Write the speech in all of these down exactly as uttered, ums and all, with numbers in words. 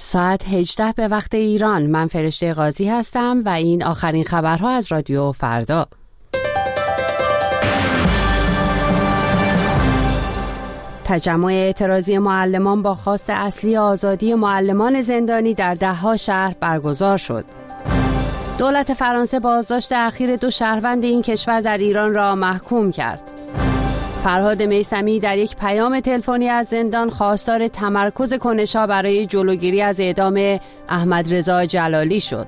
ساعت هجده به وقت ایران. من فرشته قاضی هستم و این آخرین خبرها از رادیو فردا. تجمع اعتراضی معلمان با خواست اصلی آزادی معلمان زندانی در ده‌ها شهر برگزار شد. دولت فرانسه بازداشت اخیر دو شهروند این کشور در ایران را محکوم کرد. فرهاد میثمی در یک پیام تلفنی از زندان خواستار تمرکز کنش‌ها برای جلوگیری از اعدام احمدرضا جلالی شد.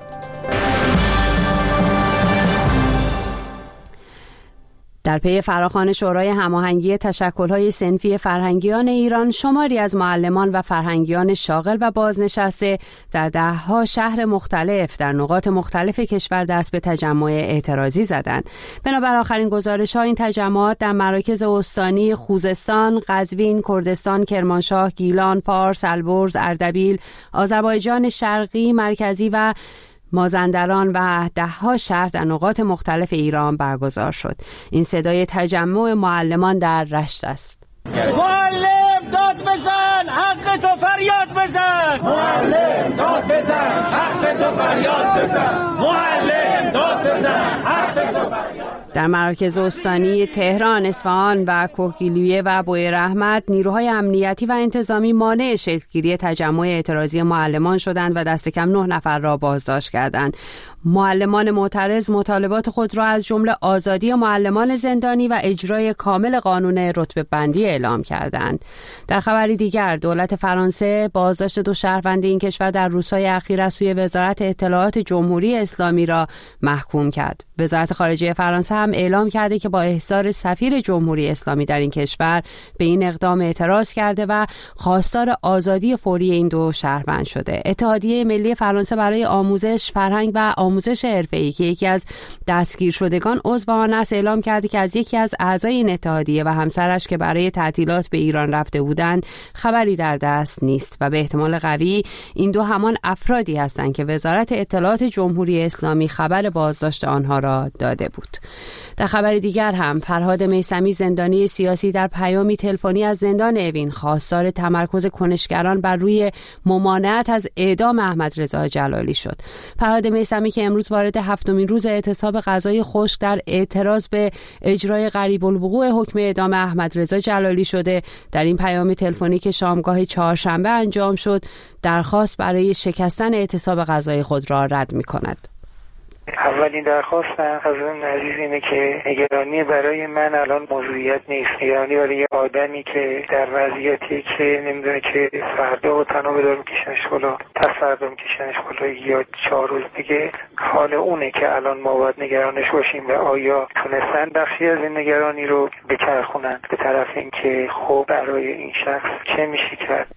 در پی فراخوان شورای هماهنگی تشکل‌های صنفی فرهنگیان ایران، شماری از معلمان و فرهنگیان شاغل و بازنشسته در ده‌ها شهر مختلف در نقاط مختلف کشور دست به تجمع اعتراضی زدند. بنابر آخرین گزارش‌ها، این تجمعات در مراکز استانی خوزستان، قزوین، کردستان، کرمانشاه، گیلان، فارس، البرز، اردبیل، آذربایجان شرقی، مرکزی و مازندران و ده‌ها شهر در نقاط مختلف ایران برگزار شد. این صدای تجمع معلمان در رشت است. معلم داد بزن، حق تو فریاد بزن. معلم داد بزن، حق تو فریاد بزن. معلم داد بزن، حق تو فریاد. در مراکز استانی تهران، اصفهان و کوهگیلویه و بویراحمد نیروهای امنیتی و انتظامی مانع شکل‌گیری تجمع اعتراضی معلمان شدند و دست کم نه نفر را بازداشت کردند. معلمان معترض مطالبات خود را از جمله آزادی معلمان زندانی و اجرای کامل قانون رتبه بندی اعلام کردند. در خبری دیگر، دولت فرانسه بازداشت دو شهروند این کشور در روزهای اخیر از سوی وزارت اطلاعات جمهوری اسلامی را محکوم کرد. وزارت خارجه فرانسه هم اعلام کرده که با احضار سفیر جمهوری اسلامی در این کشور به این اقدام اعتراض کرده و خواستار آزادی فوری این دو شهروند شده. اتحادیه ملی فرانسه برای آموزش، فرهنگ و آموزش حرفه‌ای که یکی از دستگیر شدگان عضو آن است، اعلام کرده که از یکی از اعضای این اتحادیه و همسرش که برای تعطیلات به ایران رفته بودند خبری در دست نیست و به احتمال قوی این دو همان افرادی هستند که وزارت اطلاعات جمهوری اسلامی خبر بازداشت آنها را داده بود. در خبر دیگر هم، فرهاد میثمی زندانی سیاسی در پیامی تلفنی از زندان اوین خواستار تمرکز کنشگران بر روی ممانعت از اعدام احمدرضا جلالی شد. فرهاد میثمی که امروز وارد هفتمین روز اعتصاب غذای خشک در اعتراض به اجرای قریب الوقوع حکم اعدام احمدرضا جلالی شده، در این پیام تلفنی که شامگاه چهارشنبه انجام شد، درخواست برای شکستن اعتصاب غذای خود را رد می‌کند. اولین درخواستم از اون عزیز اینه که نگرانی برای من الان موضوعیت نیست. نگرانی برای آدمی که در وضعیتی که نمیدونه که فردا و تنها بدار میکشنش بالا، پس فردا میکشنش بالا یا چهار روز دیگه، حال اونه که الان ما باید نگرانش باشیم و آیا تونستن بخشی از این نگرانی رو بچرخونن به طرف اینکه خب برای این شخص چه میشه کرد.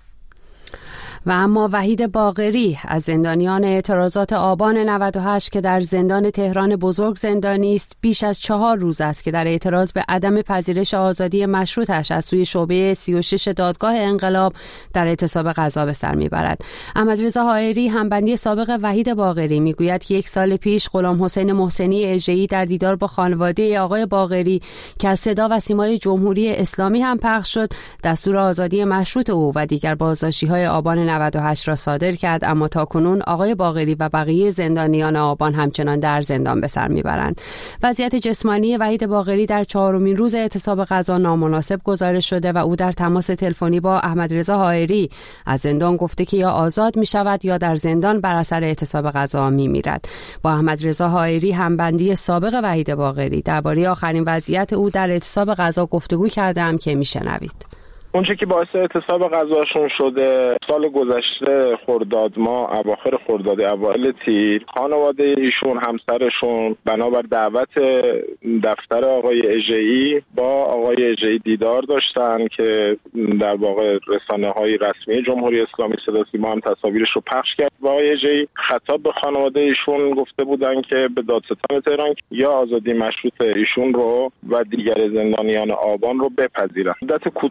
و اما وحید باقری از زندانیان اعتراضات آبان نود و هشت که در زندان تهران بزرگ زندانی است، بیش از چهار روز است که در اعتراض به عدم پذیرش آزادی مشروطش از سوی شعبه سی و شش دادگاه انقلاب در اعتصاب قضا به سر میبرد. احمدرضا حائری، همبندی سابق وحید باقری، میگوید که یک سال پیش غلام حسین محسنی اژه‌ای در دیدار با خانواده آقای باقری که از صدا و سیمای جمهوری اسلامی هم پخش شد، دستور آزادی مشروط او و دیگر بازداشتی‌های آبان نود و هشت را صادر کرد، اما تاکنون آقای باقری و بقیه زندانیان آبان همچنان در زندان به سر میبرند. وضعیت جسمانی وحید باقری در چهارمین روز اعتصاب قضا نامناسب گزارش شده و او در تماس تلفنی با احمدرضا حائری از زندان گفته که یا آزاد می شود یا در زندان بر اثر اعتصاب قضا می میرد. با احمدرضا حائری، همبندی سابق وحید باقری، درباره آخرین وضعیت او در اعتصاب قضا گفتگو کردم که میشنوید. اونچه که باعث اعتصاب غذاشون شده، سال گذشته خرداد ماه، اواخر خرداد اوایل تیر، خانواده ایشون، همسرشون بنابر دعوت دفتر آقای اژه‌ای با آقای اژه‌ای دیدار داشتن که در واقع رسانه‌های رسمی جمهوری اسلامی صدا سیما هم تصاویرش رو پخش کرد. و آقای اژه‌ای خطاب به خانواده ایشون گفته بودن که به دادستان تهران یا آزادی مشروط ایشون رو و دیگر زندانیان آبان رو بپذیرن. مدت کوتاهی ایشون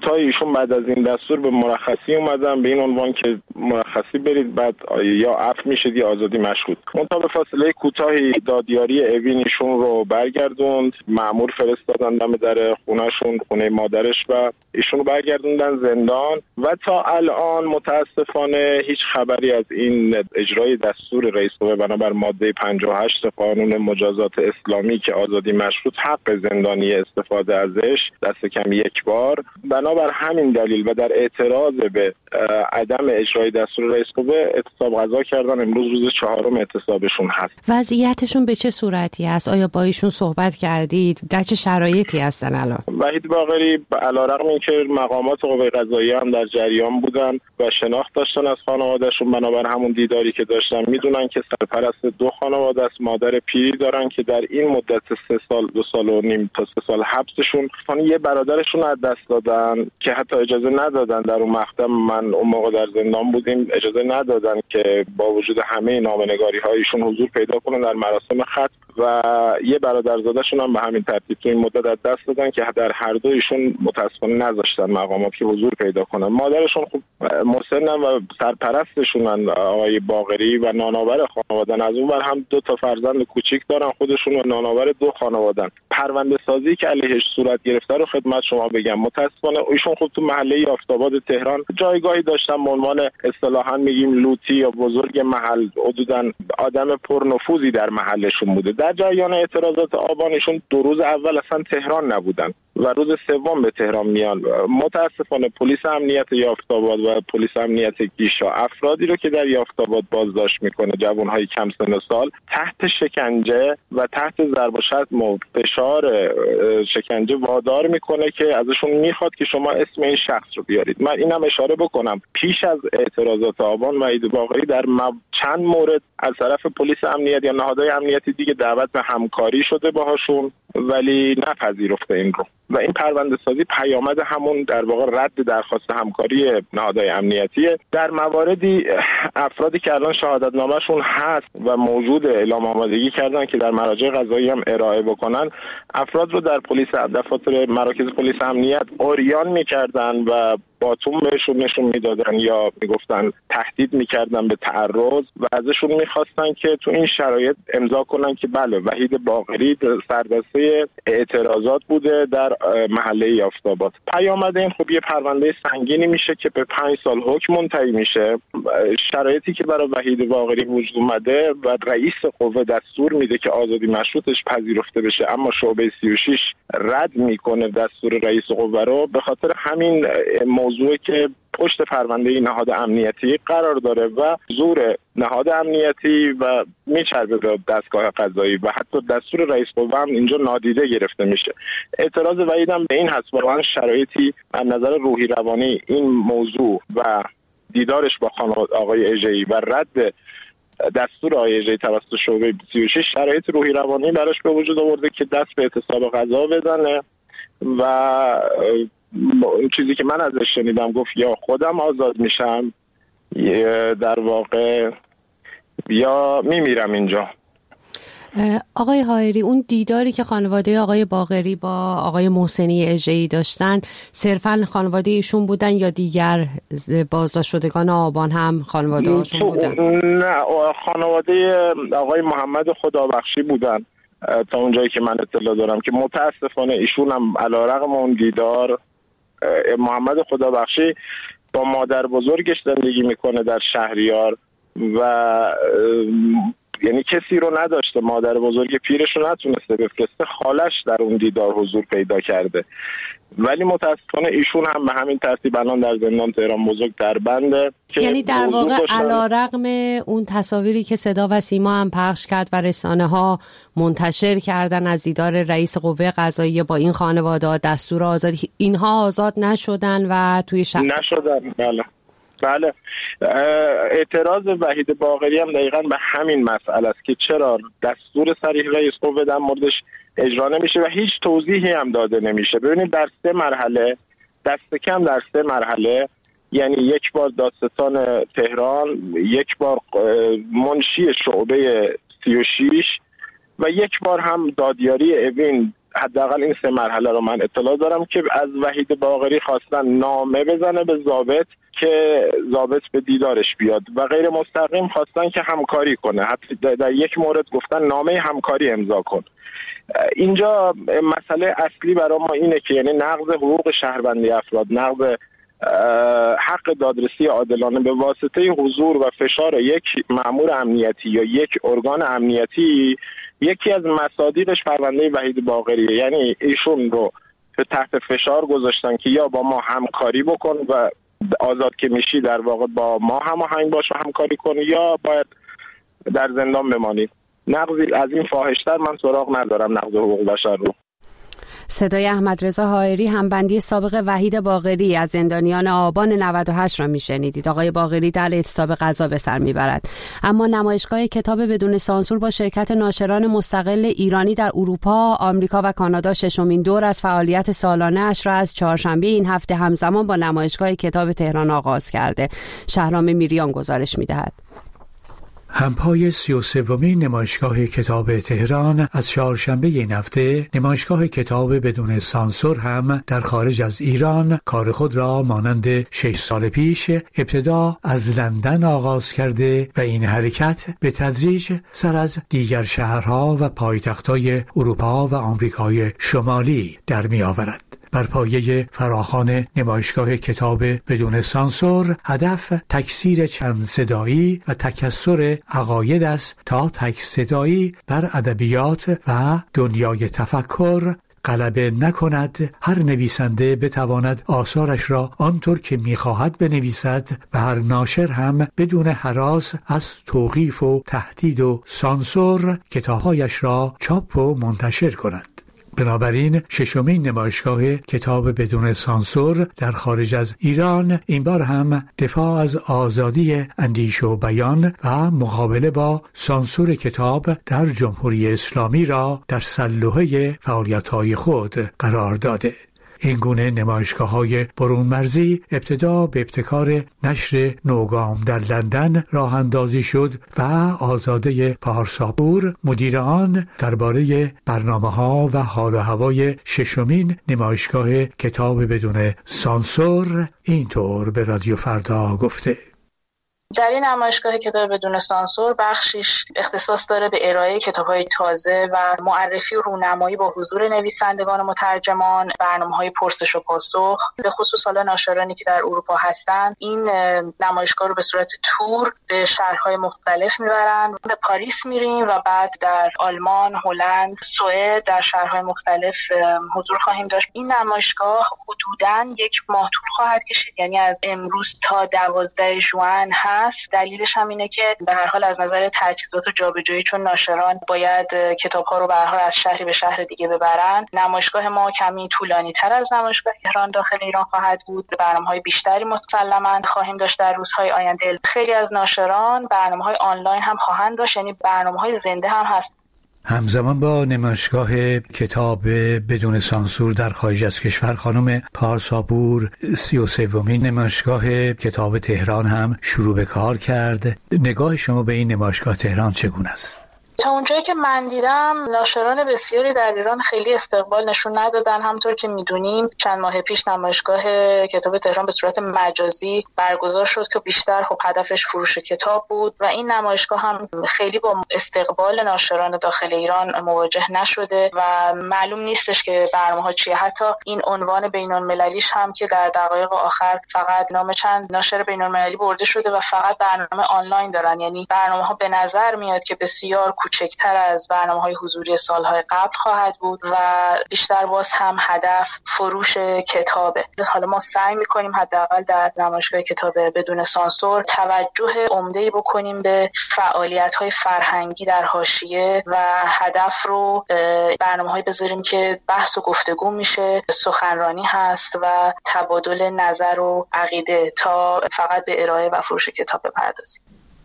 ایشون بعد از این دستور به مرخصی اومدن به این عنوان که مرخصی برید، بعد یا عفو میشید یا آزادی مشروط. منتها به فاصله کوتاهی دادیاری اوین ایشون رو برگردوند، مأمور فرستادن دم در خونهشون، خونه مادرش، و ایشون رو برگردوندن زندان و تا الان متاسفانه هیچ خبری از این اجرای دستور رئیس قوه بنابر ماده پنجاه و هشت قانون مجازات اسلامی که آزادی مشروط حق زندانی استفاده ازش دست کم یک بار. بنابر همین دلیل و در اعتراض به عدم اجرای دستور رئیس قوه اعتصاب غذا کردن. امروز روز چهارم اعتصابشون هست. وضعیتشون به چه صورتی است؟ آیا با ایشون صحبت کردید؟ در چه شرایطی هستن الان؟ وحید باقری علیرغم اینکه مقامات قوه قضاییه هم در جریان بودن و شناخت داشتن از خانوادهشون، بنابر همون دیداری که داشتن میدونن که سرپرست دو خانواده است، مادر پیری دارن که در این مدت سه سال دو سال و نیم تا سه سال حبسشون یه برادرشون از دست دادن که حتی اجازه ندادن در اون مقطع، من اون موقع در زندان بودیم، اجازه ندادن که با وجود همه نامه‌نگاری هایشون حضور پیدا کنن در مراسم ختم و یه برادرزادهشون هم به همین ترتیب تو این مدت از دست دادن که در هر دو ایشون متاسفانه نذاشتن مقامات که حضور پیدا کنن. مادرشون خب مسنن و سرپرستشونن آقای باقری و نانآور خانواده‌ن، از اون ور هم دو تا فرزند کوچیک دارن خودشون و نانآور دو خانواده‌ن. پرونده سازی که علیهش صورت گرفته رو خدمت شما بگم، متاسفانه ایشون خب تو محله یافت‌آباد تهران جایگاهی داشتن به عنوان اصطلاحاً میگیم لوتی یا بزرگ محل، حدوداً آدم پرنفوذی در محلشون بوده. در جریان اعتراضات آبان ایشون دو روز اول اصلا تهران نبودن و روز سوم به تهران میان. متاسفانه پلیس امنیت یافت‌آباد و پلیس امنیت گیشا افرادی رو که در یافت‌آباد بازداشت میکنه، جوانهای کم سن و سال، تحت شکنجه و تحت ضرب و شتم و فشار شکنجه وادار میکنه که ازشون میخواد که شما اسم این شخص رو بیارید. من اینم اشاره بکنم پیش از اعتراضات آبان وحید باقری در مب... چند مورد از طرف پلیس امنیت یا نهادهای امنیتی دیگه دعوت به همکاری شده باهاشون ولی نپذیرفته این رو و این پرونده سازی پیامد همون در واقع رد درخواست همکاری نهادهای امنیتیه. در مواردی افرادی که الان شهادت نامه‌شون هست و موجود اعلام آمادگی کردن که در مراجع قضایی هم ارائه بکنن، افراد رو در پلیس دفاتر مراکز پلیس امنیت اوریان می‌کردن و باتون بهشون نشون میدادن یا میگفتن تهدید میکردن به تعرض و ازشون میخواستن که تو این شرایط امضا کنن که بله وحید باقری سردسته اعتراضات بوده در محله یافت‌آباد. پیامد این خب یه پرونده سنگینی میشه که به پنج سال حکم منتهی میشه. شرایطی که برای وحید باقری وجود اومده و رئیس قوه دستور میده که آزادی مشروطش پذیرفته بشه اما شعبه سی و شش رد میکنه دستور رئیس قوه رو، به خاطر همین موضوعی که پشت پرونده نهاد امنیتی قرار داره و زور نهاد امنیتی و میچربه به دستگاه قضایی و حتی دستور رئیس قوه هم اینجا نادیده گرفته میشه. اعتراض وحیدم به این هست واقعا شرایطی از نظر روحی روانی این موضوع و دیدارش با خانواده آقای اژه‌ای و رد دستور آقای اژه‌ای توسط شعبه سی و شش شرایط روحی روانی براش به وجود آورده که دست به اعتصاب غذا بزنه و این چیزی که من ازش شنیدم گفت یا خودم آزاد میشم در واقع یا میمیرم اینجا. آقای حائری، اون دیداری که خانواده آقای باقری با آقای محسنی اژه‌ای داشتن صرفاً خانواده ایشون بودن یا دیگر بازداشت شدگان آبان هم خانواده هاشون بودن؟ نه، خانواده آقای محمد خدابخشی بودن تا اونجایی که من اطلاع دارم که متاسفانه ایشون هم علیرغم اون دیدار، محمد خدابخشی با مادر بزرگش زندگی میکنه در شهریار و یعنی کسی رو نداشته، مادر بزرگ پیرش رو نتونسته بفرسته، خالش در اون دیدار حضور پیدا کرده ولی متاسفانه ایشون هم به همین ترتیب الان در زندان تهران بزرگ در بنده. یعنی در واقع علیرغم اون تصاویری که صدا و سیما هم پخش کرد و رسانه ها منتشر کردن از دیدار رئیس قوه قضاییه با این خانواده دستور آزادی، اینها آزاد نشدن و توی شهر نشدن. بله بله اعتراض وحید باقری هم دقیقاً به همین مسئله است که چرا دستور صریح رئیس قوه در موردش اجرا نمیشه و هیچ توضیحی هم داده نمیشه. ببینید در سه مرحله، دست کم در سه مرحله، یعنی یک بار دادستان تهران، یک بار منشی شعبه سی و شش و یک بار هم دادیاری اوین حداقل این سه مرحله رو من اطلاع دارم که از وحید باقری خواستن نامه بزنه به ضابط که ضابط به دیدارش بیاد و غیر مستقیم خواستن که همکاری کنه. حتی در یک مورد گفتن نامه همکاری امضا کن. اینجا مسئله اصلی برای ما اینه که یعنی نقض حقوق شهروندی افراد، نقض حق دادرسی عادلانه به واسطه حضور و فشار یک مأمور امنیتی یا یک ارگان امنیتی، یکی از مصادیقش پرونده وحید باقریه. یعنی ایشون رو تحت فشار گذاشتن که یا با ما همکاری بکن و آزاد که میشی در واقع با ما هماهنگ باش و همکاری کنی یا باید در زندان بمانی. نقضی از این فاحش‌تر من سراغ ندارم نقض حقوق بشر رو. صدای احمدرضا حائری، همبندی سابق وحید باقری از زندانیان آبان نود و هشت را میشنیدید. آقای باقری در اعتصاب غذا به سر میبرد، اما نمایشگاه کتاب بدون سانسور با شرکت ناشران مستقل ایرانی در اروپا، آمریکا و کانادا ششمین دور از فعالیت سالانه اش را از چهارشنبه این هفته همزمان با نمایشگاه کتاب تهران آغاز کرده. شهرام میریان گزارش میدهد. همپای سی و سومین نمایشگاه کتاب تهران از چهارشنبه این هفته، نمایشگاه کتاب بدون سانسور هم در خارج از ایران کار خود را مانند شش سال پیش ابتدا از لندن آغاز کرده و این حرکت به تدریج سر از دیگر شهرها و پایتخت‌های اروپا و آمریکای شمالی در می آورد. بر پایه فراخوان نمایشگاه کتاب بدون سانسور، هدف تکثیر چند صدایی و تکثر عقاید است تا تک صدایی بر ادبیات و دنیای تفکر غلبه نکند. هر نویسنده بتواند آثارش را آنطور که می‌خواهد بنویسد و هر ناشر هم بدون هراس از توقیف و تهدید و سانسور کتاب‌هایش را چاپ و منتشر کند. بنابراین ششمین نمایشگاه کتاب بدون سانسور در خارج از ایران این بار هم دفاع از آزادی اندیشه و بیان و مقابله با سانسور کتاب در جمهوری اسلامی را در سلوحه فعالیت‌های خود قرار داده. این گونه نمایشگاه‌های برون مرزی ابتدا به ابتکار نشر نوگام در لندن راه اندازی شد و آزاده پارساپور مدیر آن درباره برنامه‌ها و حال و هوای ششمین نمایشگاه کتاب بدون سانسور اینطور به رادیو فردا گفته: در این نمایشگاه کتاب بدون سانسور بخشیش اختصاص داره به ارائه کتاب‌های تازه و معرفی و رونمایی با حضور نویسندگان و مترجمان، برنامه‌های پرسش و پاسخ، به خصوص حالا ناشرانی که در اروپا هستند. این نمایشگاه رو به صورت تور به شهرهای مختلف میبرن. به پاریس میریم و بعد در آلمان، هلند، سوئد در شهرهای مختلف حضور خواهیم داشت. این نمایشگاه حدوداً یک ماه طول خواهد کشید، یعنی از امروز تا دوازده ژوئن هست. دلیلش هم اینه که به هر حال از نظر تجهیزات و جابجایی، چون ناشران باید کتاب‌ها رو به هر حال از شهری به شهر دیگه ببرن، نمایشگاه ما کمی طولانی‌تر از نمایشگاه تهران داخل ایران خواهد بود. برنامه‌های بیشتری مسلماً خواهیم داشت در روزهای آینده. خیلی از ناشران برنامه‌های آنلاین هم خواهند داشت، یعنی برنامه‌های زنده هم هست. همزمان با نمایشگاه کتاب بدون سانسور در خارج از کشور، خانم پارساپور سی و سومین نمایشگاه کتاب تهران هم شروع به کار کرد. نگاه شما به این نمایشگاه تهران چگونه است؟ تا اونجایی که من دیدم ناشران بسیاری در ایران خیلی استقبال نشون ندادن. همونطور که میدونیم چند ماه پیش نمایشگاه کتاب تهران به صورت مجازی برگزار شد که بیشتر خب هدفش فروش کتاب بود و این نمایشگاه هم خیلی با استقبال ناشران داخل ایران مواجه نشده و معلوم نیستش که برنامه‌ها چیه. حتی این عنوان بین‌المللیش هم که در دقایق آخر فقط نام چند ناشر بین‌المللی برده شده و فقط برنامه آنلاین دارن، یعنی برنامه‌ها به نظر میاد که بسیار کوچکتر از برنامه‌های حضوری سال‌های قبل خواهد بود و بیشتر باز هم هدف فروش کتابه. حالا ما سعی می‌کنیم حداقل در نمایشگاه کتاب بدون سانسور توجه عمده‌ای بکنیم به فعالیت‌های فرهنگی در حاشیه و هدف رو برنامه‌هایی بذاریم که بحث و گفتگو میشه، سخنرانی هست و تبادل نظر و عقیده، تا فقط به ارائه و فروش کتاب بپردازیم.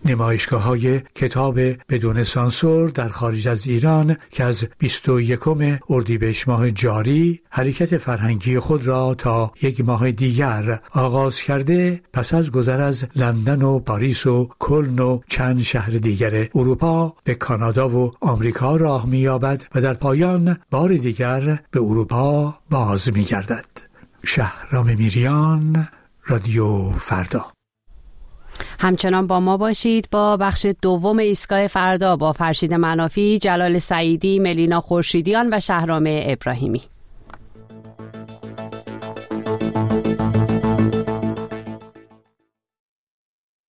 نمایشگاه‌های کتاب بدون سانسور در خارج از ایران که از بیست و یکم اردیبهشت ماه جاری حرکت فرهنگی خود را تا یک ماه دیگر آغاز کرده، پس از گذر از لندن و پاریس و کلن و چند شهر دیگر اروپا به کانادا و آمریکا راه می‌یابد و در پایان بار دیگر به اروپا باز می‌گردد. شهرام میریان، رادیو فردا. همچنان با ما باشید با بخش دوم ایستگاه فردا با فرشید منافی، جلال سعیدی، ملینا خورشیدیان و شهرام ابراهیمی.